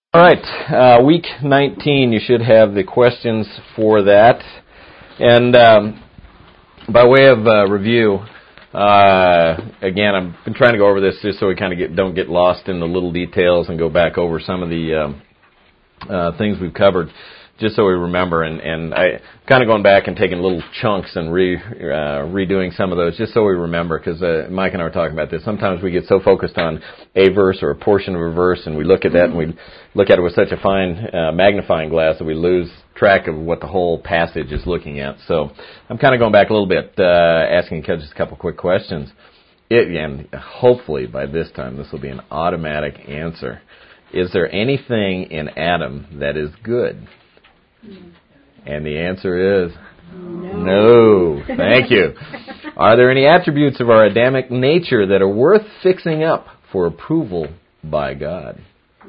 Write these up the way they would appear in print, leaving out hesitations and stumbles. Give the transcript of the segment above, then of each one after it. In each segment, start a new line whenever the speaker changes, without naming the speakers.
All right, week 19, you should have the questions for that. And by way of review, again, I've been trying to go over this just so we kind of don't get lost in the little details and go back over some of the things we've covered, just so we remember. And I kind of going back and taking little chunks and redoing some of those, just so we remember, because Mike and I were talking about this. Sometimes we get so focused on a verse or a portion of a verse, and we look at that and we look at it with such a fine magnifying glass that we lose track of what the whole passage is looking at. So I'm kind of going back a little bit, asking just a couple quick questions. And hopefully by this time this will be an automatic answer. Is there anything in Adam that is good? And the answer is no. Thank you. Are there any attributes of our Adamic nature that are worth fixing up for approval by God?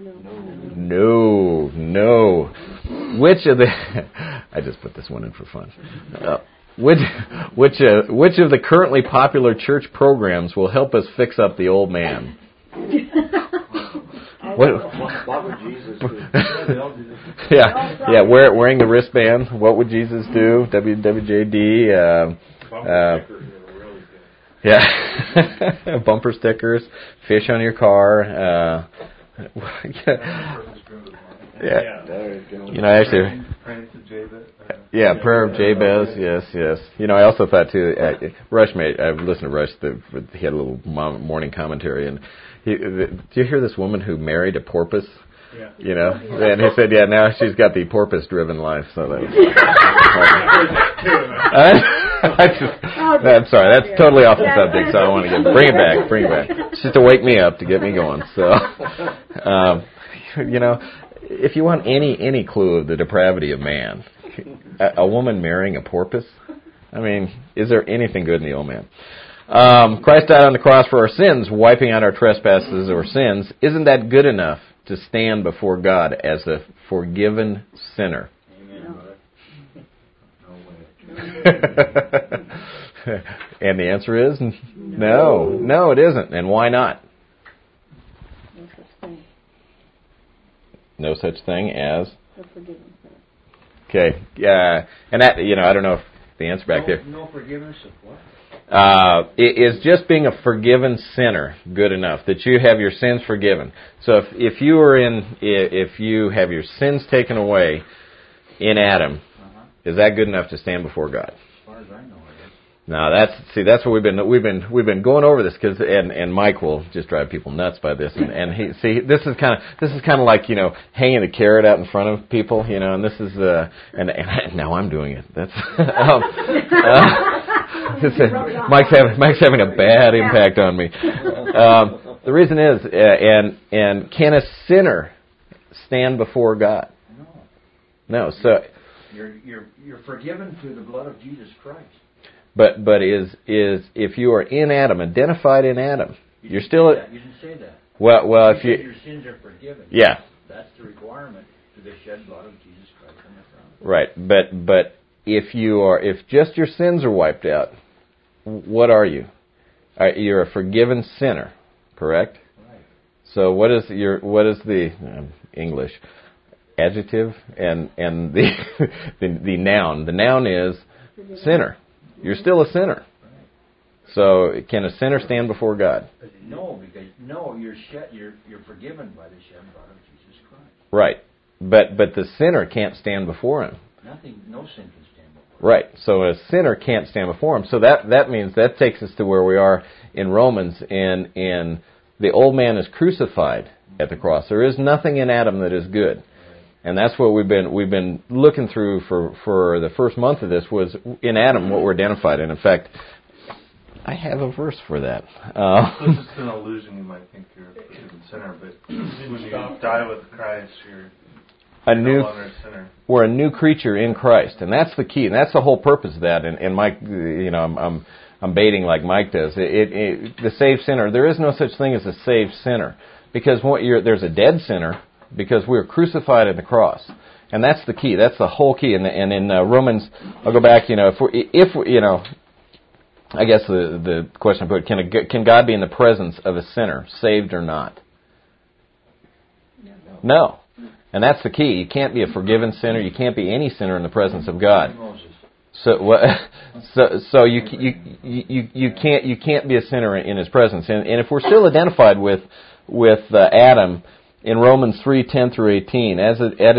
No. Which of the I just put this one in for fun. Which of the currently popular church programs will help us fix up the old man?
What would Jesus do?
Yeah. Wearing the wristband. What would Jesus do? WWJD. Yeah. Bumper stickers. Fish on your car. Yeah. You know, actually. Yeah, Prayer of Jabez. Yes. You know, I also thought too. Rush made. I've listened to Rush. He had a little morning commentary, and did you hear this woman who married a porpoise? Yeah. You know, and he said, yeah, now she's got the porpoise-driven life. So that. I'm sorry, that's totally off the subject. So I want to bring it back. It's just to wake me up to get me going. So, you know, if you want any clue of the depravity of man, a woman marrying a porpoise. I mean, is there anything good in the old man? Christ died on the cross for our sins, wiping out our trespasses or sins. Isn't that good enough to stand before God as a forgiven sinner? And the answer is no. No, it isn't. And why not? No such thing as a forgiven sinner. Okay. And that, you know, I don't know if the answer back there.
No forgiveness of what?
Is just being a forgiven sinner good enough, that you have your sins forgiven? So if you have your sins taken away in Adam, is that good enough to stand before God?
As far as I know, it is.
Now that's what we've been going over this, because and Mike will just drive people nuts by this, and this is kind of like, you know, hanging the carrot out in front of people, you know, and this is and now I'm doing it. That's Mike's having a bad impact on me. The reason is, and can a sinner stand before God? No. So
you're forgiven through the blood of Jesus Christ.
But is if you are in Adam, identified in Adam, you're still.
You didn't say that.
Well, if
your sins are forgiven.
Yeah.
That's the requirement to the shed blood of Jesus Christ on the cross.
Right, but if just your sins are wiped out, what are you? You're a forgiven sinner, correct?
Right.
So what is the English adjective and the the noun? The noun is sinner. You're still a sinner. Right. So can a sinner stand before God?
No, because you're forgiven by the shed blood of Jesus Christ.
Right, but the sinner can't stand before Him.
No sin can stand before Him.
Right, so a sinner can't stand before Him. So that means that takes us to where we are in Romans, and the old man is crucified at the cross. There is nothing in Adam that is good. And that's what we've been looking through for the first month of this, was in Adam what we're identified in. In fact, I have a verse for that.
This is an illusion. You might think you're a forgiven sinner, but when you die with Christ, you're no longer a sinner.
We're a new creature in Christ, and that's the key, and that's the whole purpose of that. And Mike, you know, I'm baiting like Mike does. The saved sinner. There is no such thing as a saved sinner, because there's a dead sinner. Because we're crucified at the cross, and that's the key. That's the whole key. And in Romans, I'll go back. You know, if you know, I guess the question I put: Can God be in the presence of a sinner, saved or not? No. And that's the key. You can't be a forgiven sinner. You can't be any sinner in the presence of God. So you can't be a sinner in His presence. And if we're still identified with Adam in Romans 3:10 through 18, as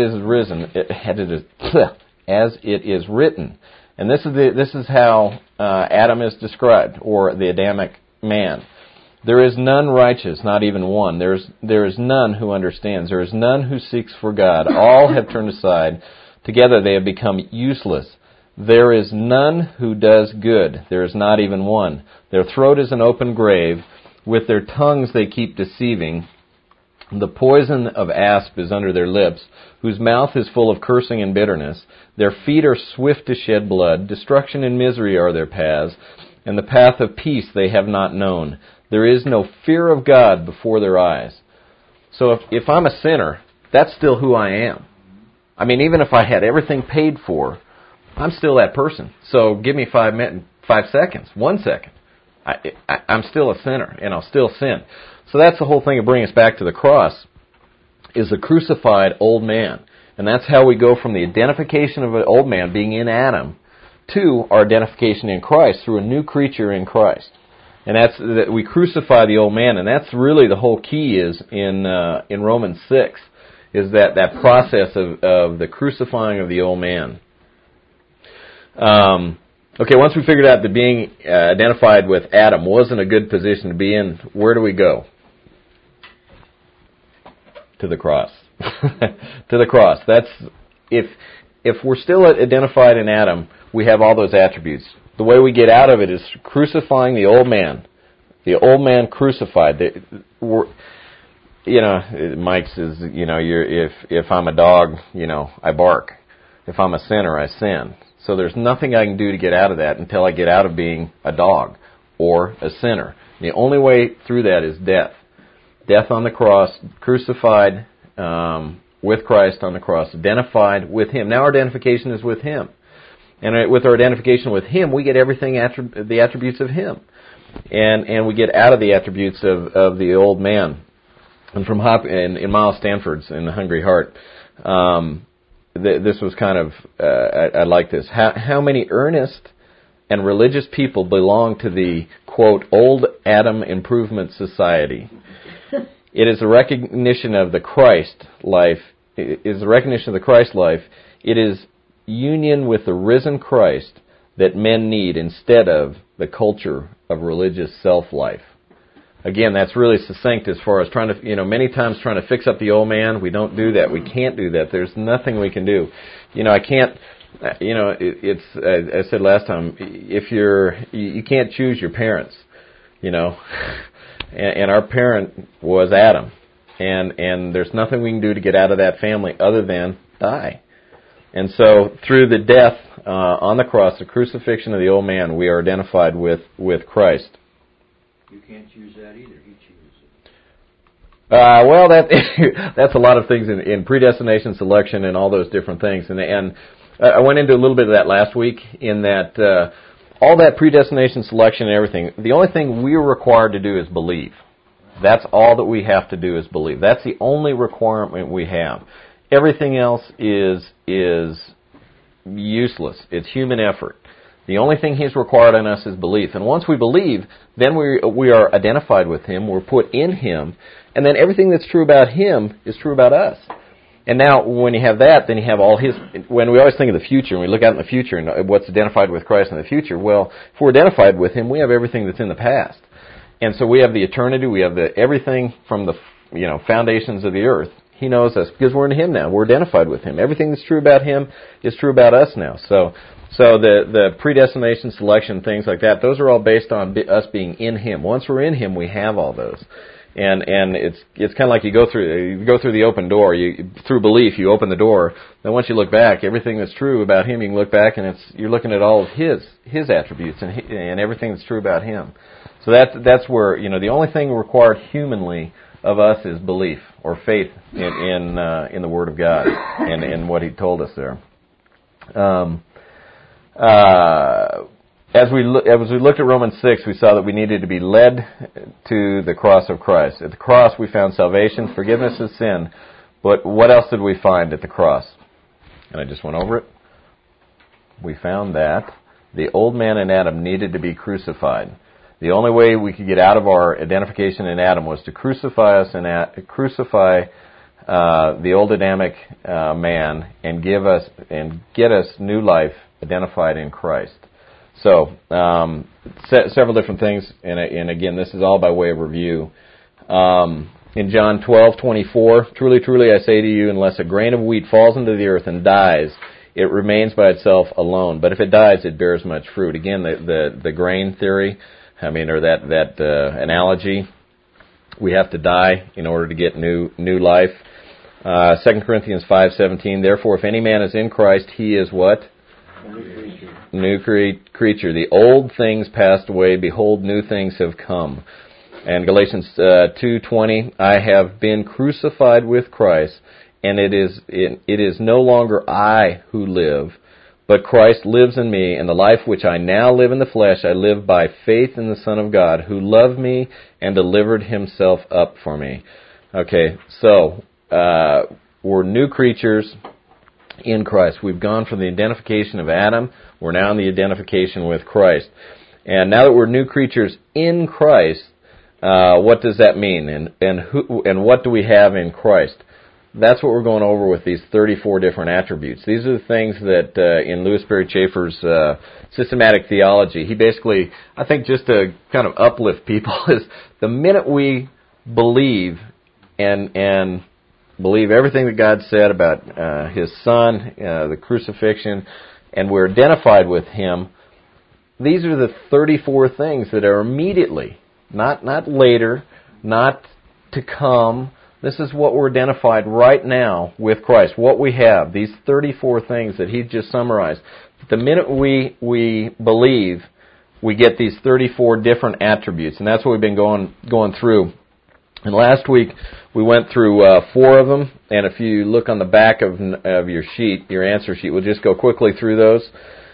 it is written, and this is how Adam is described, or the Adamic man. There is none righteous, not even one. There is none who understands. There is none who seeks for God. All have turned aside. Together they have become useless. There is none who does good. There is not even one. Their throat is an open grave. With their tongues they keep deceiving. The poison of asp is under their lips, whose mouth is full of cursing and bitterness. Their feet are swift to shed blood. Destruction and misery are their paths, and the path of peace they have not known. There is no fear of God before their eyes. So if I'm a sinner, that's still who I am. I mean, even if I had everything paid for, I'm still that person. So give me 5 seconds, 1 second. I'm still a sinner, and I'll still sin. So that's the whole thing of bringing us back to the cross, is the crucified old man. And that's how we go from the identification of an old man being in Adam to our identification in Christ through a new creature in Christ. And that's that we crucify the old man, and that's really the whole key is in Romans 6, is that process of the crucifying of the old man. Okay, once we figured out that being identified with Adam wasn't a good position to be in, where do we go? To the cross. To the cross. That's if we're still identified in Adam, we have all those attributes. The way we get out of it is crucifying the old man. The old man crucified. Mike says, if I'm a dog, I bark. If I'm a sinner, I sin. So there's nothing I can do to get out of that until I get out of being a dog or a sinner. The only way through that is death. Death on the cross, crucified with Christ on the cross, identified with Him. Now our identification is with Him. And with our identification with Him, we get everything, the attributes of Him. And we get out of the attributes of the old man. And from in Miles Stanford's In the Hungry Heart, this was kind of, I like this. How many earnest and religious people belong to the, quote, old Adam Improvement Society? It is a recognition of the Christ life. It is the recognition of the Christ life. It is union with the risen Christ that men need instead of the culture of religious self-life. Again, that's really succinct as far as trying to, many times trying to fix up the old man. We don't do that. We can't do that. There's nothing we can do. I can't, it's, I said last time, you can't choose your parents, and our parent was Adam. And there's nothing we can do to get out of that family other than die. And so through the death on the cross, the crucifixion of the old man, we are identified with Christ.
You can't choose that either. He chooses it.
Well, that's a lot of things in predestination, selection, and all those different things. And I went into a little bit of that last week in that all that predestination, selection, and everything, the only thing we're required to do is believe. That's all that we have to do is believe. That's the only requirement we have. Everything else is useless. It's human effort. The only thing He's required on us is belief. And once we believe, then we are identified with Him, we're put in Him, and then everything that's true about Him is true about us. And now, when you have that, then you have all His... When we always think of the future, and we look out in the future and what's identified with Christ in the future, well, if we're identified with Him, we have everything that's in the past. And so we have the eternity, we have everything from the foundations of the earth. He knows us because we're in Him now. We're identified with Him. Everything that's true about Him is true about us now. So the predestination, selection, things like that, those are all based on us being in Him. Once we're in Him, we have all those. And it's kind of like you go through the open door. Through belief, you open the door. Then once you look back, everything that's true about Him, you can look back and you're looking at all of His attributes and everything that's true about Him. So that's where the only thing required humanly of us is belief or faith in the Word of God and in what He told us there. As we looked at Romans 6, we saw that we needed to be led to the cross of Christ. At the cross, we found salvation, forgiveness of sin, But what else did we find at the cross? And I just went over it. We found that the old man in Adam needed to be crucified. The only way we could get out of our identification in Adam was to crucify us and crucify the old Adamic man and get us new life identified in Christ. So several different things, and again, this is all by way of review. In John 12:24, truly, truly, I say to you, unless a grain of wheat falls into the earth and dies, it remains by itself alone. But if it dies, it bears much fruit. Again, the grain theory, or that analogy, we have to die in order to get new life. 2 Corinthians 5:17, therefore, if any man is in Christ, he is what? New creature. The old things passed away, behold, new things have come. And Galatians 2:20, I have been crucified with Christ, and it is no longer I who live, but Christ lives in me, and the life which I now live in the flesh, I live by faith in the Son of God, who loved me and delivered himself up for me. Okay, so we're new creatures in Christ. We've gone from the identification of Adam, we're now in the identification with Christ. And now that we're new creatures in Christ, what does that mean? And what do we have in Christ? That's what we're going over with these 34 different attributes. These are the things that in Louis Berry Chafer's systematic theology, he basically, I think just to kind of uplift people, is the minute we believe and believe everything that God said about His Son, the crucifixion, and we're identified with Him, these are the 34 things that are immediately, not later, not to come. This is what we're identified right now with Christ. What we have, these 34 things that he just summarized. The minute we believe, we get these 34 different attributes, and that's what we've been going through. And last week we went through 4 of them, and if you look on the back of your sheet, your answer sheet, we'll just go quickly through those.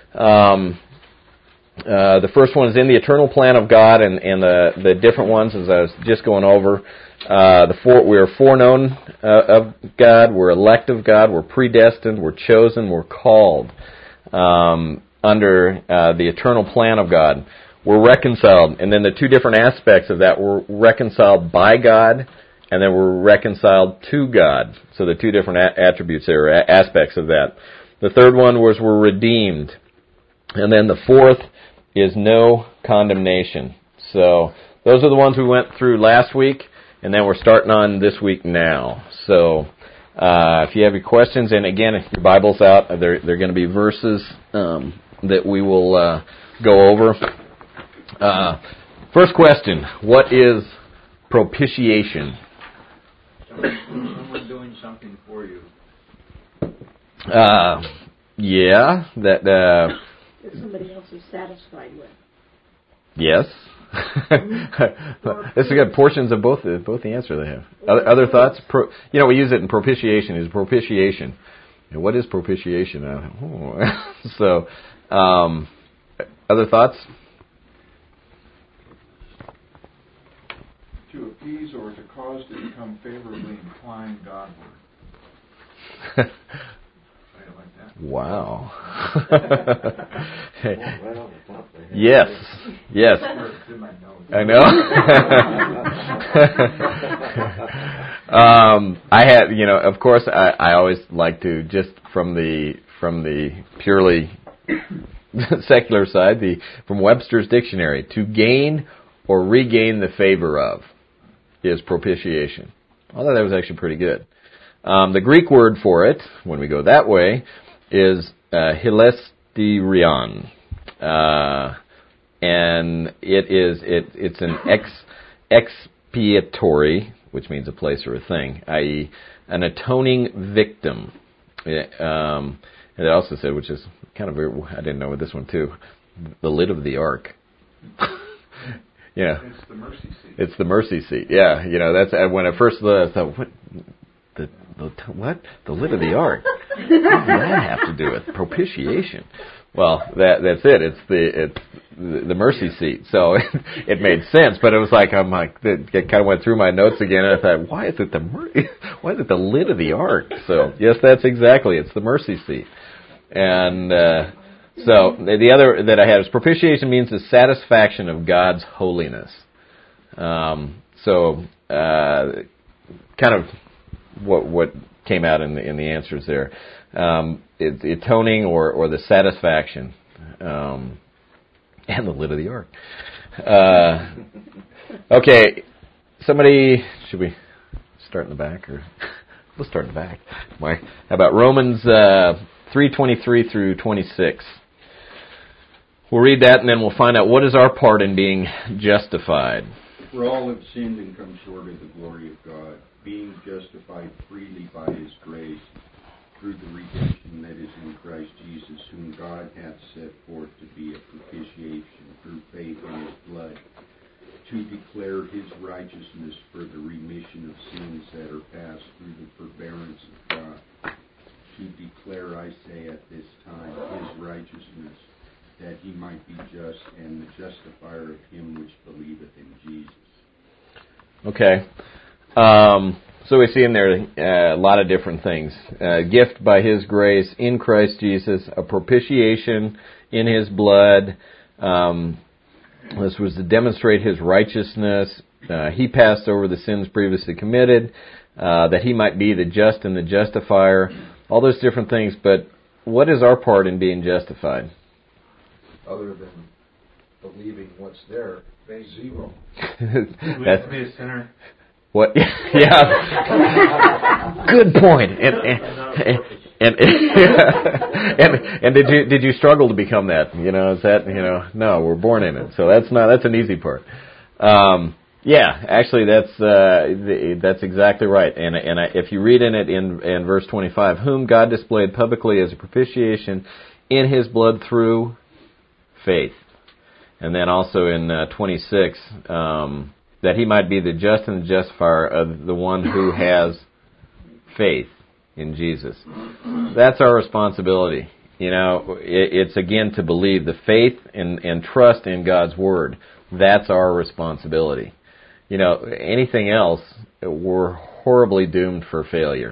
The first one is in the eternal plan of God, and the different ones, as I was just going over. We are foreknown of God, we're elect of God, we're predestined, we're chosen, we're called under the eternal plan of God. We're reconciled, and then the 2 different aspects of that, we're reconciled by God, and then we're reconciled to God. So the 2 different attributes there, aspects of that. The third one was we're redeemed, and then the fourth is no condemnation. So those are the ones we went through last week, and then we're starting on this week now. So if you have any questions, and again, if your Bible's out, there are going to be verses that we will go over. First question, what is propitiation?
Someone doing something for you.
Yeah, that
that somebody else is satisfied with.
Yes. This is good. Portions of both the answer they have. Other thoughts? We use it in propitiation. Is propitiation. And what is propitiation? So, other thoughts?
To appease or to cause to become favorably inclined Godward.
Wow. Yes. I know. I had, of course, I always like to, just from the purely secular side, from Webster's dictionary, to gain or regain the favor of is propitiation. I thought that was actually pretty good. The Greek word for it, when we go that way, is hilasterion, and it's an expiatory, which means a place or a thing, i.e., an atoning victim. And it also said, which is kind of weird, I didn't know this one too, the lid of the ark. Yeah,
it's the mercy seat.
It's the mercy seat. Yeah, that's when I first thought, what? The lid of the ark. What does that have to do with propitiation? Well, that's it. It's the mercy seat. So it made sense, but it was like it kind of went through my notes again, and I thought, why is it the lid of the ark? So yes, that's exactly. It's the mercy seat. And so the other that I had is propitiation means the satisfaction of God's holiness. So kind of what came out in the answers there. Atoning or the satisfaction, and the lid of the ark. Okay, somebody, should we start in the back, or we'll start in the back? How about Romans 3:23 through 26? We'll read that, and then we'll find out what is our part in being justified.
For all have sinned and come short of the glory of God, being justified freely by His grace, through the redemption that is in Christ Jesus, whom God hath set forth to be a propitiation through faith in His blood, to declare His righteousness for the remission of sins that are past through the forbearance of God, to declare, I say at this time, His righteousness, that He might be just and the justifier of him which believeth in Jesus.
Okay. So we see in there a lot of different things. Gift by His grace in Christ Jesus, a propitiation in His blood. This was to demonstrate His righteousness. He passed over the sins previously committed, that He might be the just and the justifier. All those different things. But what is our part in being justified?
Other than believing what's there, zero.
We have to be a sinner.
What? Yeah. Good point. And did you struggle to become that? Is that No, we're born in it. So that's an easy part. Yeah, actually that's exactly right. And if you read in it in verse 25, whom God displayed publicly as a propitiation in His blood through faith. And then also in 26, that He might be the just and the justifier of the one who has faith in Jesus. That's our responsibility. It's again to believe the faith and trust in God's Word. That's our responsibility. Anything else, we're horribly doomed for failure.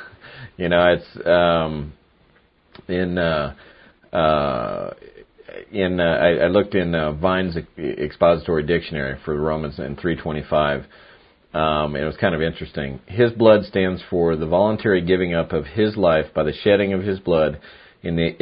I looked in Vine's expository dictionary for Romans in 3:25. And it was kind of interesting. His blood stands for the voluntary giving up of His life by the shedding of His blood in the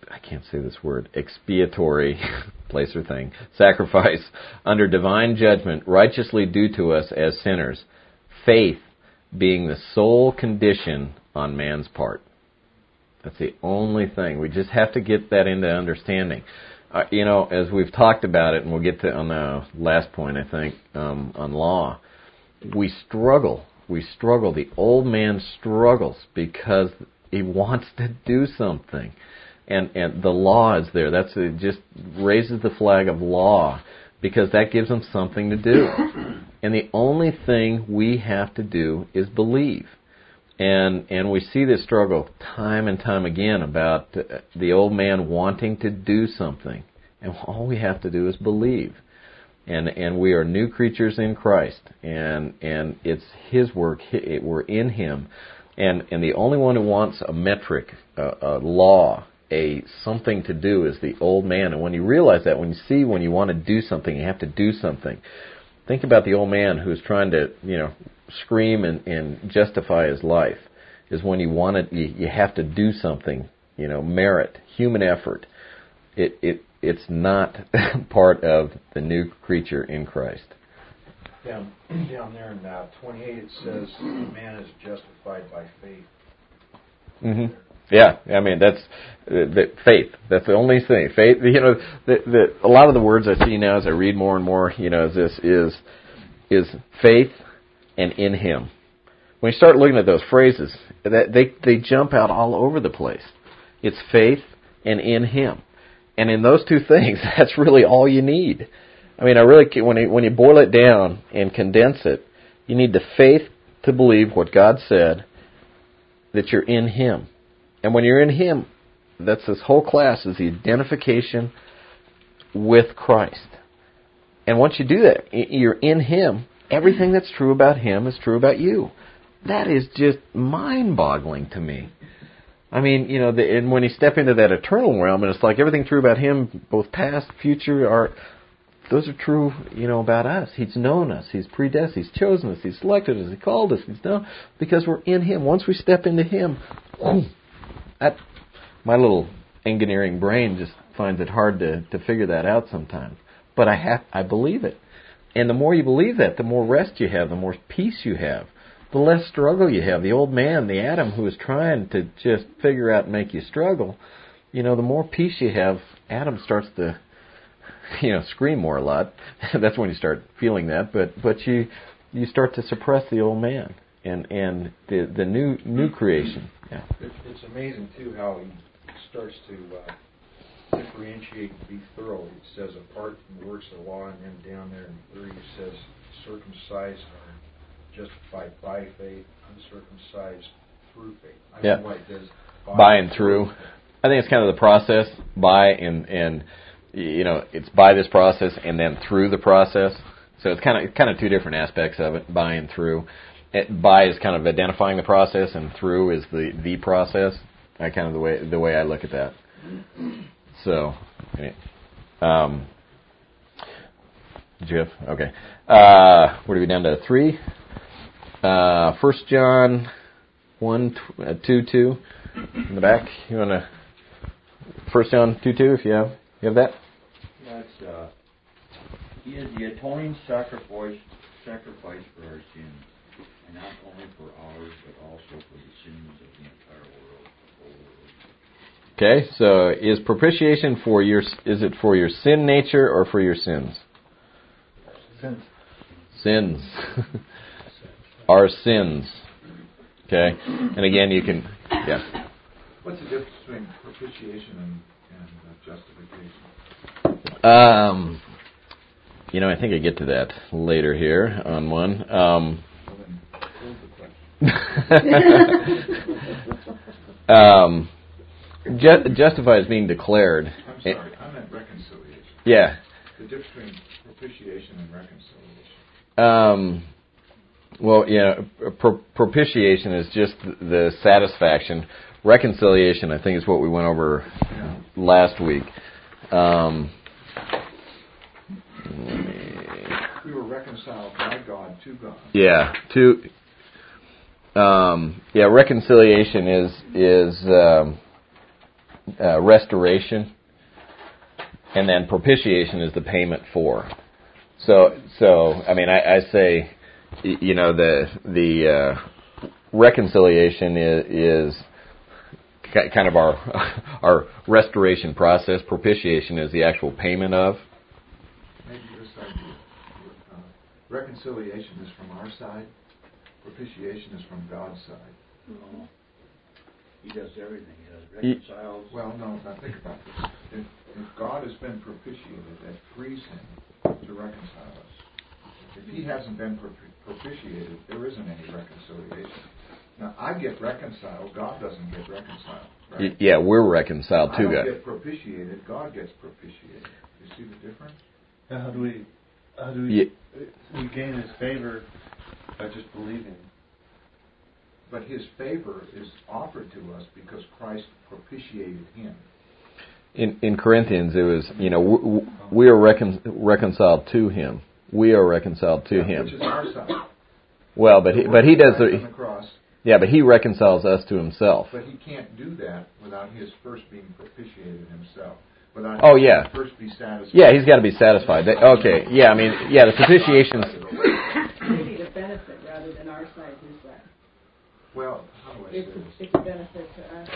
expiatory place or thing, sacrifice under divine judgment righteously due to us as sinners, faith being the sole condition on man's part. That's the only thing. We just have to get that into understanding. As we've talked about it, and we'll get to on the last point, I think, on law, we struggle. The old man struggles because he wants to do something. And the law is there. It just raises the flag of law because that gives him something to do. And the only thing we have to do is believe. And we see this struggle time and time again about the old man wanting to do something. And all we have to do is believe. And we are new creatures in Christ. And it's His work. We're in Him. And the only one who wants a metric, a law, something to do is the old man. And when you realize that, when you want to do something, you have to do something. Think about the old man who's trying to, scream and justify his life. Is when you have to do something, merit, human effort. It's not part of the new creature in Christ.
Down there in 28 it says man is justified by faith.
Mm-hmm. Yeah, I mean that's the faith. That's the only thing. Faith. A lot of the words I see now as I read more and more, is faith and in Him. When you start looking at those phrases, they jump out all over the place. It's faith and in Him, and in those two things, that's really all you need. I mean, when you boil it down and condense it, you need the faith to believe what God said, that you're in Him. And when you're in Him, that's this whole class, is the identification with Christ. And once you do that, you're in Him. Everything that's true about Him is true about you. That is just mind-boggling to me. I mean, and when you step into that eternal realm, and it's like everything true about Him, both past, future, those are true, about us. He's known us. He's predestined. He's chosen us. He's selected us. He called us. He's known because we're in Him. Once we step into Him, my little engineering brain just finds it hard to figure that out sometimes. But I believe it. And the more you believe that, the more rest you have, the more peace you have, the less struggle you have. The old man, the Adam who is trying to just figure out and make you struggle, the more peace you have, Adam starts to, scream more a lot. That's when you start feeling that. But you start to suppress the old man and the new creation. Yeah.
It's amazing too how he starts to differentiate and be thorough. It says apart from the works of the law, and then down there in 30 it says circumcised are justified by faith, uncircumcised through faith. I don't know why it does
by and through. I think it's kind of the process, by and it's by this process and then through the process. So it's kind of two different aspects of it, by and through. By is kind of identifying the process, and through is the process. Kind of the way I look at that. So, Jeff, okay. What are we down to? 3. 1 John 1:2 in the back. You want to 1 John 2:2 if you have that.
Yeah, it's He is the atoning sacrifice for our sins, and not only for ours, but also for the sins of the entire world.
Okay, so is propitiation is it for your sin nature or for your sins? Sins. Our sins. Okay, and again you can, yes.
What's the difference between propitiation and justification?
I think I get to that later here on one. Justified is being declared.
I'm sorry, I meant reconciliation.
Yeah.
The difference between propitiation and reconciliation.
Propitiation is just the satisfaction. Reconciliation, I think, is what we went over last week.
We were reconciled by God to God.
Yeah. Reconciliation is restoration, and then propitiation is the payment for. So I mean, I say, the reconciliation is kind of our restoration process. Propitiation is the actual payment of.
Maybe this idea. Reconciliation is from our side. Propitiation is from God's side.
Oh. He does everything. He reconciles.
Well, no, now think about this. If God has been propitiated, that frees Him to reconcile us. If He hasn't been propitiated, there isn't any reconciliation. Now, I get reconciled. God doesn't get reconciled. Right?
Yeah, we're reconciled to God.
I don't get propitiated. God gets propitiated. You see the difference?
How do we gain His favor by just believing?
But His favor is offered to us because Christ propitiated Him.
In Corinthians, it was, we are reconciled to Him. We are reconciled to Him.
Which is our side.
Well, but he does
the cross.
Yeah, but He reconciles us to Himself.
But He can't do that without His first being propitiated Himself. Without His first be satisfied.
Yeah, He's got to be satisfied. Okay. Yeah, I mean, the propitiation.
Maybe the benefit rather than our side, His side.
Well, how do I say this?
It's a benefit to us.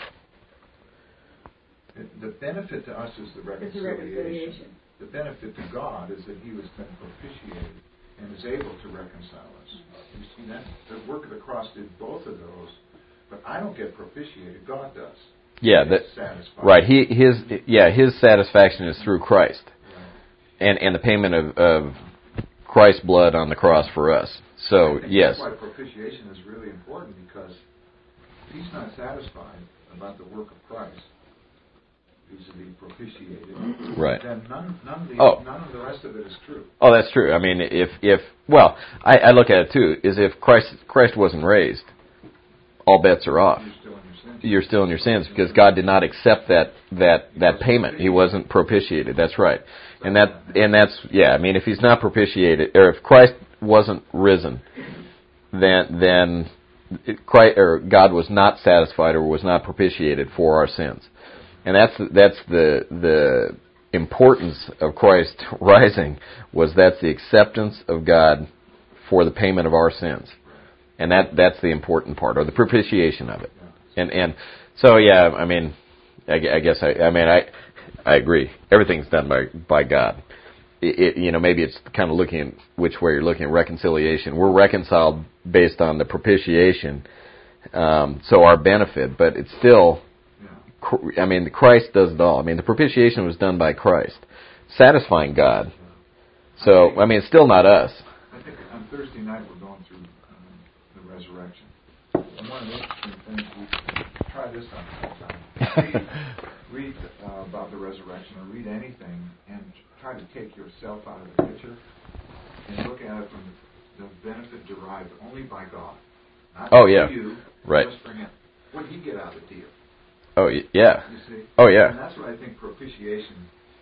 The benefit to us is the reconciliation. The benefit to God is that He has been propitiated and is able to reconcile us. You see that? The work of the cross did both of those, but I don't get propitiated. God does.
Yeah, right. His satisfaction is through Christ, and the payment of Christ's blood on the cross for us. So
that's
yes,
why propitiation is really important, because he's not satisfied about the work of Christ, vis-a-vis propitiated,
right.
then none of the rest of it is true.
Oh, that's true. I mean, I look at it too, is if Christ wasn't raised, all bets are off. You're still in your sins because God did not accept that payment. He wasn't propitiated. That's right. And that's I mean, if he's not propitiated, or if Christ wasn't risen, then God was not satisfied or was not propitiated for our sins. And that's the importance of Christ rising, that's the acceptance of God for the payment of our sins. And that's the important part, or the propitiation of it. And so, I mean, I guess I agree. Everything's done by God. Maybe it's kind of looking at which way you're looking at reconciliation. We're reconciled based on the propitiation, so our benefit, but it's still, I mean, Christ does it all. I mean, the propitiation was done by Christ, satisfying God. So, I mean, it's still not us.
I think on Thursday night we're going through the resurrection. And one of the interesting things, we try this on sometime. Read about the resurrection, or read anything, and try to take yourself out of the picture and look at it from the benefit derived only by God. Not for you,
right.
Just for Him. What did He get out of the deal?
Oh, yeah.
You see?
Oh, yeah.
And that's what I think propitiation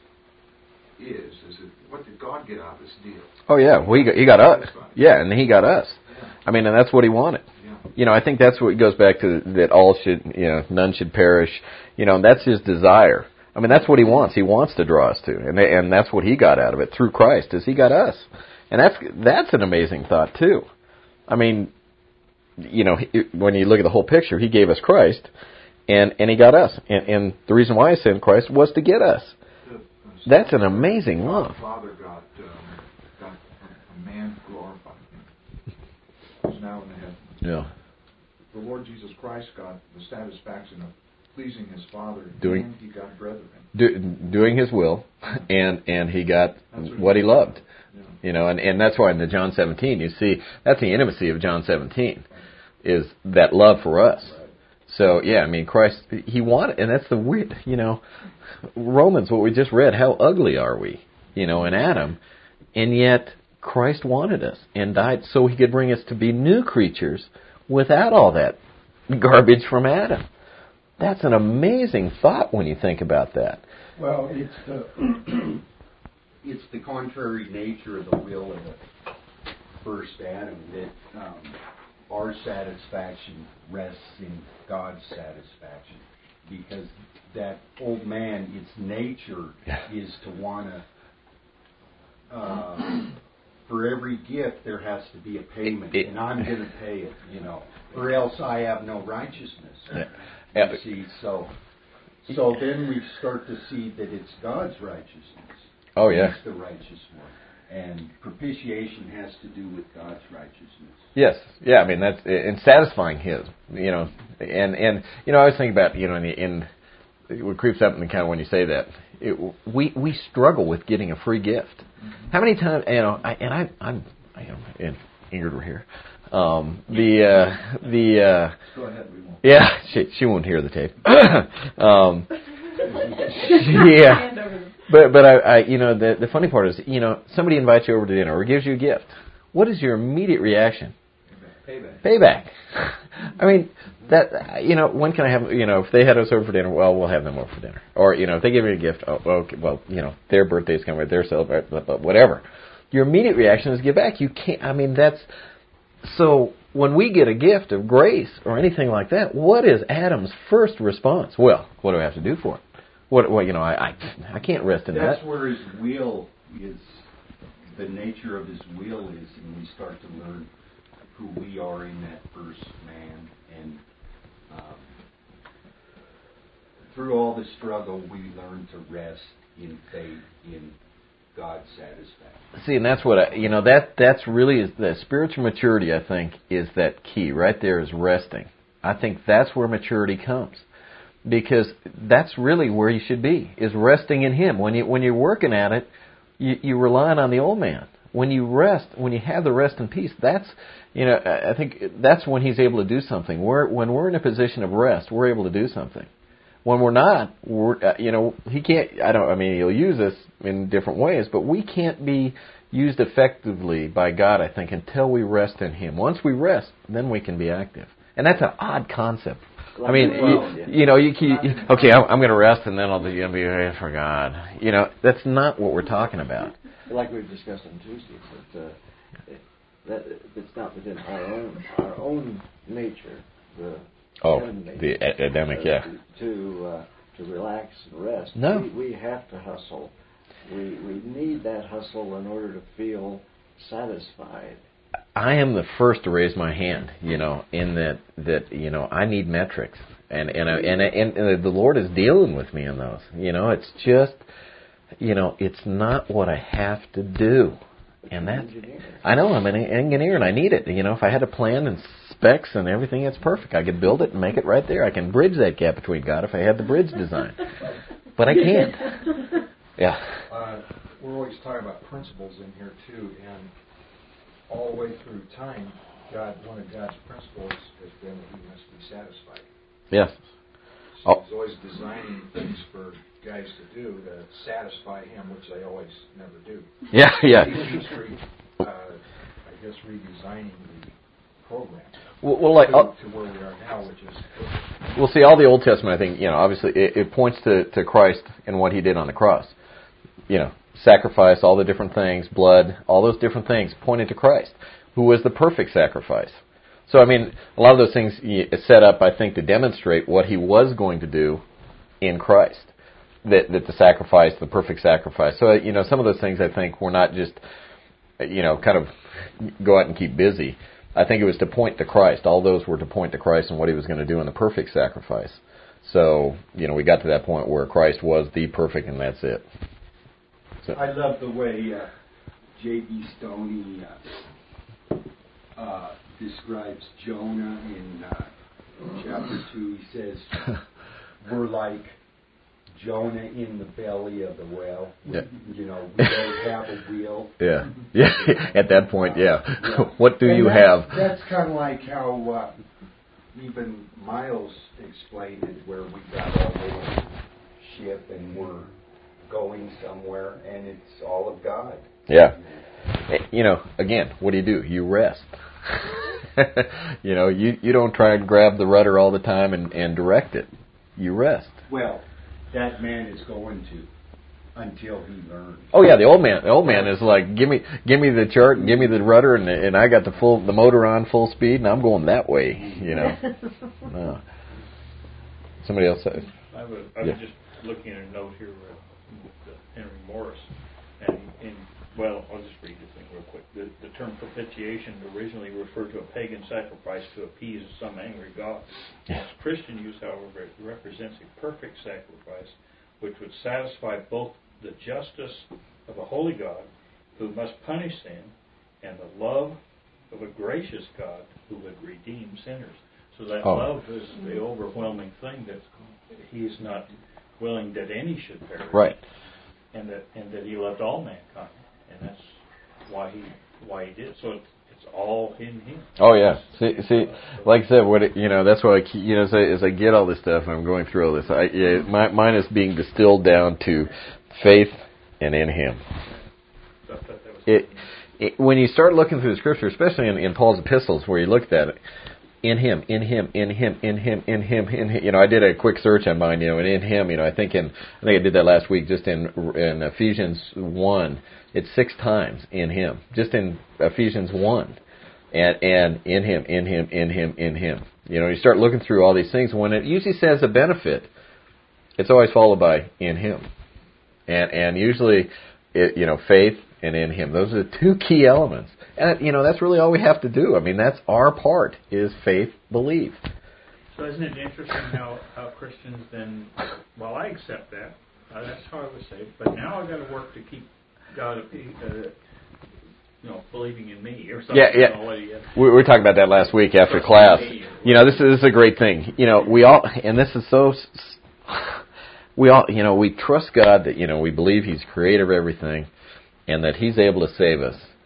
is it what did God get out of this deal?
Oh, yeah. Well, he got us. Yeah, and He got us.
Yeah.
I mean, and that's what He wanted.
Yeah.
I think that's what goes back to that all should, none should perish. And that's His desire. I mean, that's what He wants. He wants to draw us to, and that's what He got out of it through Christ, is He got us, and that's an amazing thought too. I mean, when you look at the whole picture, He gave us Christ, and He got us, and the reason why He sent Christ was to get us. That's an amazing love.
The Father got a man glorified Him, who's now in the heaven.
Yeah.
The Lord Jesus Christ got the satisfaction of pleasing His Father,
and
He got brethren.
Doing His will, and He got what He loved.
Yeah.
And that's why in the John 17, you see, that's the intimacy of John 17, is that love for us.
Right.
So, I mean, Christ, He wanted, and that's the weird, Romans, what we just read, how ugly are we, in Adam, and yet Christ wanted us and died so He could bring us to be new creatures without all that garbage from Adam. That's an amazing thought when you think about that.
Well, it's the contrary nature of the will of the first Adam that our satisfaction rests in God's satisfaction, because that old man, its nature is to want to. For every gift, there has to be a payment, and I'm going to pay it, or else I have no righteousness. You see, so then we start to see that it's God's righteousness.
Oh, yeah.
He's the righteous one, and propitiation has to do with God's righteousness.
Yes, I mean that's in satisfying His, and I was thinking about in what creeps up in the kind of when you say that. We struggle with getting a free gift. Mm-hmm. How many times, I'm Ingrid were here.
Go ahead, we won't.
Yeah, she won't hear the tape. But I the funny part is, somebody invites you over to dinner or gives you a gift. What is your immediate reaction? Payback. I mean, that, when can I have, if they had us over for dinner, well, we'll have them over for dinner. Or, if they give me a gift, their birthday's coming, they're celebrating, whatever. Your immediate reaction is give back. You can't, so when we get a gift of grace or anything like that, what is Adam's first response? Well, what do I have to do for it? I can't rest in that.
That's where his will is, the nature of his will is, and we start to learn who we are in that first man, and through all the struggle, we learn to rest in faith in God's satisfaction.
See, and that's what that's really is the spiritual maturity. I think is that key right there is resting. I think that's where maturity comes, because that's really where you should be, is resting in Him. When you're working at it, you're relying on the old man. when you rest, when you have the rest and peace, that's, I think that's when He's able to do something. When we're in a position of rest, we're able to do something. When we're not, He can't. He'll use us in different ways, but we can't be used effectively by God, I think, until we rest in Him. Once we rest, then we can be active. And that's an odd concept. I mean, okay, I'm going to rest and then I'll be ready for God. That's not what we're talking about.
Like we've discussed on Tuesday, that it's not within our own nature, the
Adamic, yeah.
To relax and rest.
No.
We have to hustle. We need that hustle in order to feel satisfied.
I am the first to raise my hand, in that I need metrics, and the Lord is dealing with me in those. It's just, it's not what I have to do, and that's. I know I'm an engineer and I need it. If I had a plan and specs and everything, it's perfect. I could build it and make it right there. I can bridge that gap between God if I had the bridge design, but I can't. Yeah.
We're always talking about principles in here too, and all the way through time, one of God's principles has been that He must be satisfied.
Yes.
So He's always designing things for guys to do to satisfy Him, which they always never do.
Yeah.
He keeps redesigning the program to where we are now, which is perfect.
Well, see, all the Old Testament, I think, obviously, it points to Christ and what He did on the cross. Sacrifice, all the different things, blood, all those different things pointed to Christ, who was the perfect sacrifice. So, a lot of those things set up, I think, to demonstrate what He was going to do in Christ. That the sacrifice, the perfect sacrifice. So, some of those things, I think, were not just, kind of go out and keep busy. I think it was to point to Christ. All those were to point to Christ and what He was going to do in the perfect sacrifice. So, we got to that point where Christ was the perfect, and that's it. So.
I love the way J.B. Stoney describes Jonah in chapter 2. He says, we're like Jonah in the belly of the whale.
Yeah.
We don't have a wheel.
Yeah. At that point, yeah. What do you have?
That's kind of like how even Miles explained it, where we got our little ship and we're going somewhere, and it's all of God.
Yeah. Again, what do? You rest. You don't try and grab the rudder all the time and direct it. You rest.
Well, that man is going to until he learns.
Oh yeah, the old man is like, give me the chart, give me the rudder, and I got the motor on full speed, and I'm going that way. No. Somebody else says.
I was just looking at a note here with Henry Morris, and I'll just read the thing real quick. The term propitiation originally referred to a pagan sacrifice to appease some angry god. Most Christian use, however, it represents a perfect sacrifice which would satisfy both the justice of a holy God who must punish sin and the love of a gracious God who would redeem sinners. So that love is the overwhelming thing, that He is not willing that any should perish.
Right.
And that He loved all mankind, and that's why he did. So it's all in Him.
Oh yeah. See, like I said, that's what I keep, as I get all this stuff and I'm going through all this, mine is being distilled down to faith and in Him. When you start looking through the Scripture, especially in Paul's epistles, where you looked at it, in Him, in Him, in Him, in Him, in Him, in Him. I did a quick search on mine, and in Him, I think I did that last week, just in Ephesians 1, it's 6 times in Him, just in Ephesians 1, and in Him, in Him, in Him, in Him. You start looking through all these things, when it usually says a benefit, it's always followed by in Him, and usually, faith and in Him. Those are the 2 key elements. And, that's really all we have to do. That's our part, is faith, believe.
So isn't it interesting how Christians then, I accept that. That's how I would say it. But now I've got to work to keep God, believing in me or something.
Yeah. We were talking about that last week after class. This is a great thing. We all, and this is so, we trust God that, we believe He's creator of everything and that He's able to save us.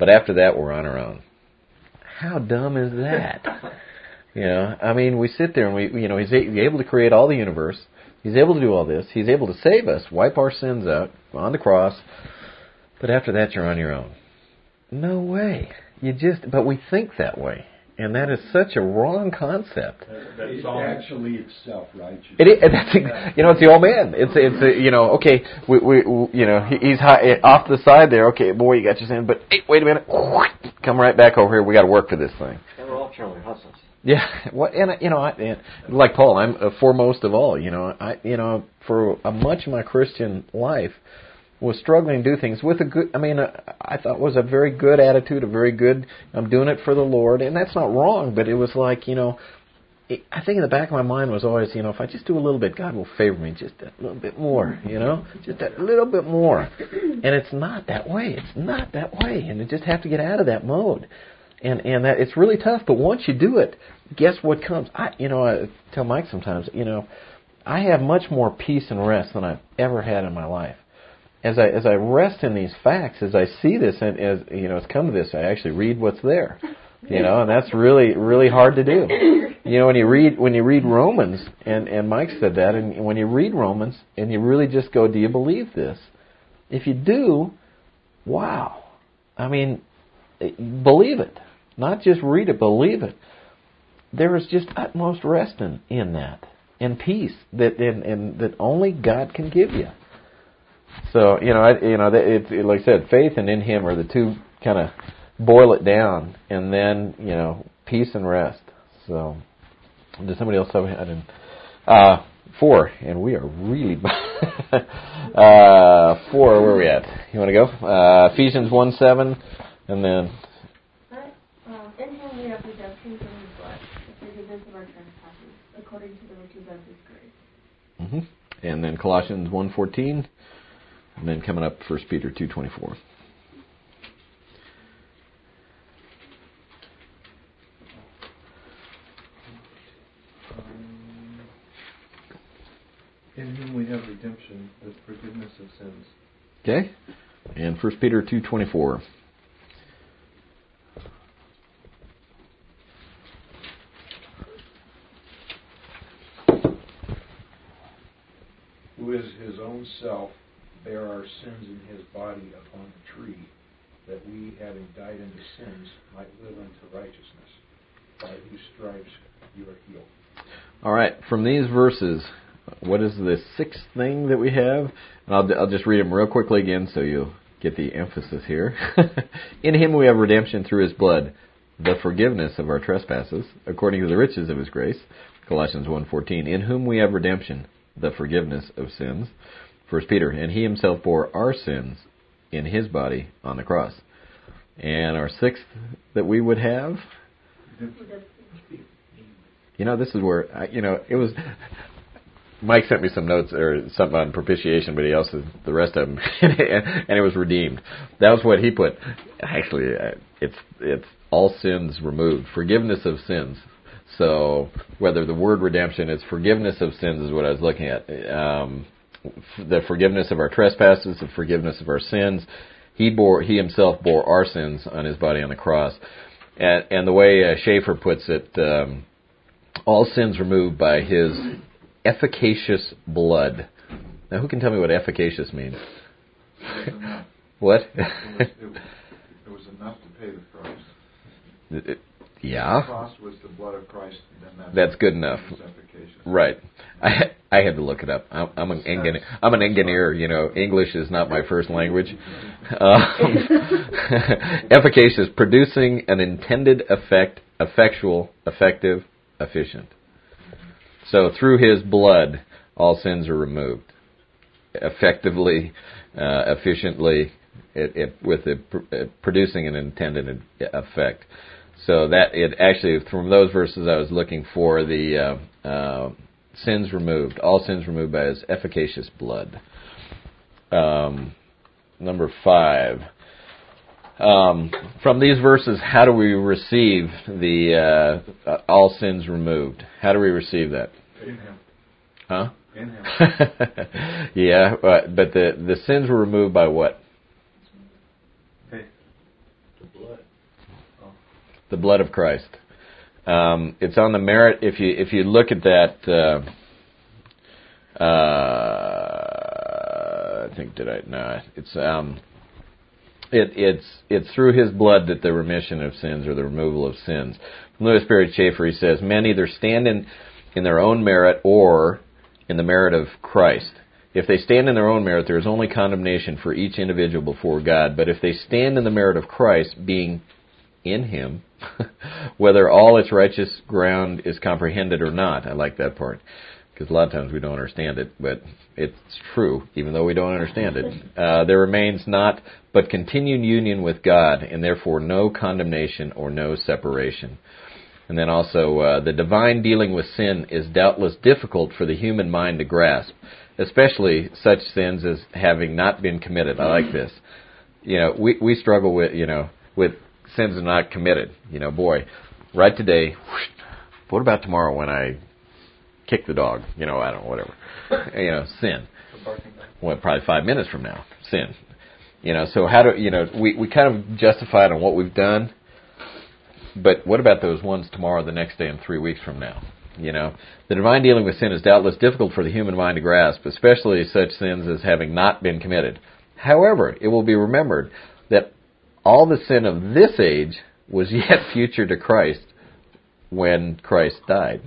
but after that we're on our own. How dumb is that? I mean, we sit there and He's able to create all the universe. He's able to do all this. He's able to save us, wipe our sins out on the cross. But after that, you're on your own. No way. But we think that way. And that is such a wrong concept.
It's actually itself righteous.
It's the old man. Okay, he's high, off to the side there. Okay, boy, you got your sin, but hey, wait a minute. Come right back over here. We got to work for this thing.
And we're all Charlie Hussons.
Yeah, like Paul, I'm foremost of all. For much of my Christian life, was struggling to do things with I thought it was a very good attitude, I'm doing it for the Lord, and that's not wrong, but it was like, I think in the back of my mind was always, if I just do a little bit, God will favor me just a little bit more, just that little bit more. And it's not that way. And you just have to get out of that mode. And that it's really tough, but once you do it, guess what comes? I tell Mike sometimes, I have much more peace and rest than I've ever had in my life. As I rest in these facts, as I see this, and as it's come to this, I actually read what's there, and that's really, really hard to do. When you read Romans, and Mike said that, and when you read Romans, and you really just go, do you believe this? If you do, wow, I mean, believe it, not just read it, believe it. There is just utmost rest in that, and peace that only God can give you. So it's like I said, faith and in Him are the two kind of boil it down, and then peace and rest. So, does somebody else have? I didn't. 4, and we are really 4. Where are we at? You want to go? Ephesians 1:7, and then.
In Him we have redemption through His blood, the forgiveness of our trespasses, according to the riches of His grace.
Mm-hmm. And then Colossians 1:14. And then coming up, 1 Peter 2:24.
In whom we have redemption, the forgiveness of sins.
Okay. And 1 Peter 2:24.
Who is His own self, bear our sins in His body upon the tree, that we, having died unto sins, might live unto righteousness, by whose stripes you are healed.
All right, from these verses, what is the sixth thing that we have? And I'll just read them real quickly again so you'll get the emphasis here. In Him we have redemption through His blood, the forgiveness of our trespasses, according to the riches of His grace. Colossians 1:14. In whom we have redemption, the forgiveness of sins. 1 Peter, and He Himself bore our sins in His body on the cross. And our sixth that we would have, this is where, it was, Mike sent me some notes or something on propitiation, but he also, the rest of them, and it was redeemed. That was what he put. Actually, it's all sins removed, forgiveness of sins. So whether the word redemption is forgiveness of sins is what I was looking at. The forgiveness of our trespasses, the forgiveness of our sins. He Himself bore our sins on His body on the cross. And the way Schaeffer puts it, all sins removed by His efficacious blood. Now, who can tell me what efficacious means? What?
It was enough to pay the price.
Yeah.
The cost was the blood of Christ. And
that's good enough. Right. I had to look it up. I'm an engineer. English is not my first language. Efficacious, producing an intended effect, effectual, effective, efficient. So through His blood, all sins are removed. Effectively, efficiently, producing an intended effect. So that it actually, from those verses I was looking for, the sins removed, all sins removed by His efficacious blood. Number 5. From these verses, how do we receive the all sins removed? How do we receive that?
In Him.
Huh?
In Him.
Yeah, but the sins were removed by what?
Faith.
The blood.
The blood of Christ. It's on the merit. If you look at that, I think it's through His blood that the remission of sins or the removal of sins. From Lewis Berry Schaefer, he says, men either stand in their own merit or in the merit of Christ. If they stand in their own merit, there is only condemnation for each individual before God. But if they stand in the merit of Christ, being in Him, whether all its righteous ground is comprehended or not. I like that part, because a lot of times we don't understand it, but it's true, even though we don't understand it. There remains not but continued union with God, and therefore no condemnation or no separation. And then also, the divine dealing with sin is doubtless difficult for the human mind to grasp, especially such sins as having not been committed. I like this. We struggle with sins are not committed. Boy, right today, what about tomorrow when I kick the dog? I don't know, whatever. Sin. Well, probably 5 minutes from now, sin. So how do, we kind of justify it on what we've done, but what about those ones tomorrow, the next day, and 3 weeks from now? The divine dealing with sin is doubtless difficult for the human mind to grasp, especially such sins as having not been committed. However, it will be remembered that all the sin of this age was yet future to Christ when Christ died.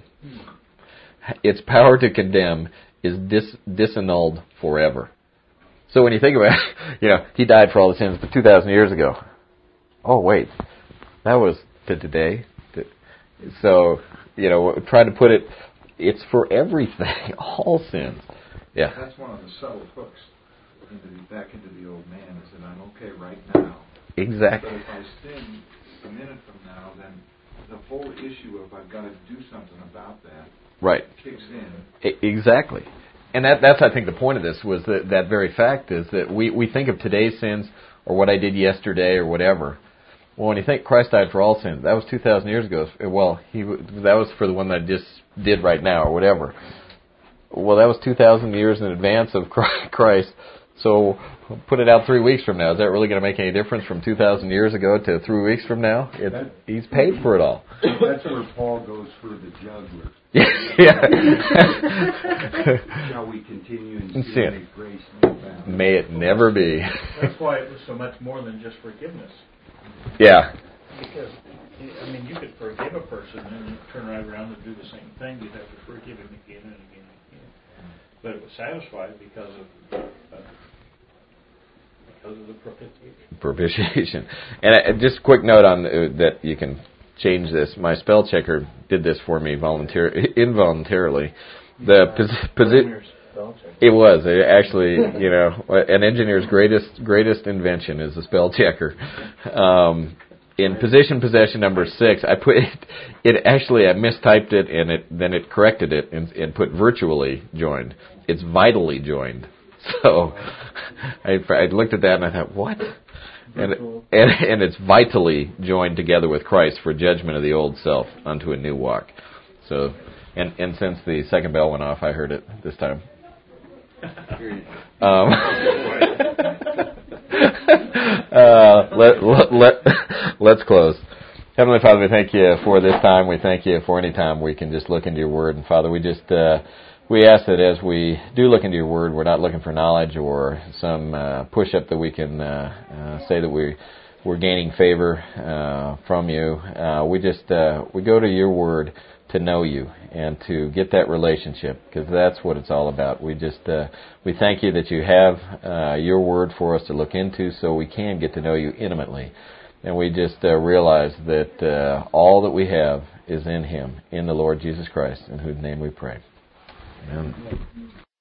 Its power to condemn is disannulled forever. So when you think about it, He died for all the sins, but 2,000 years ago. Oh, wait. That was to today. So, try to put it, it's for everything, all sins. Yeah.
That's one of the subtle hooks back into the old man, is that I'm okay right now.
Exactly.
But if I sin a minute from now, then the whole issue of I've got to do something about that kicks in.
Exactly. And that's, I think, the point of this was that very fact is that we think of today's sins or what I did yesterday or whatever. Well, when you think Christ died for all sins, that was 2,000 years ago. Well, that was for the one that I just did right now or whatever. Well, that was 2,000 years in advance of Christ. So put it out 3 weeks from now. Is that really going to make any difference from 2,000 years ago to 3 weeks from now? He's paid for it all.
That's where Paul goes for the juggler.
Yeah.
Shall we continue in sin? May grace
may it never be.
That's why it was so much more than just forgiveness.
Yeah.
Because, you could forgive a person and turn right around and do the same thing. You'd have to forgive him again and again and again. But it was satisfied because of the
propitiation. And just a quick note on that you can change this. My spell checker did this for me involuntarily. It was actually, an engineer's greatest invention is the spell checker. In position possession number 6, I put it actually I mistyped it and then it corrected it and put virtually joined. It's vitally joined. So I looked at that and I thought, what? And it's vitally joined together with Christ for judgment of the old self unto a new walk. So and since the second bell went off, I heard it this time. Let's close. Heavenly Father, we thank you for this time. We thank you for any time we can just look into your word. And Father, we ask that as we do look into your word, we're not looking for knowledge or some push-up that we can say that we're gaining favor from you. We go to your word to know you and to get that relationship, because that's what it's all about. We thank you that you have your word for us to look into so we can get to know you intimately. And we just realize that all that we have is in Him, in the Lord Jesus Christ, in whose name we pray. Amen.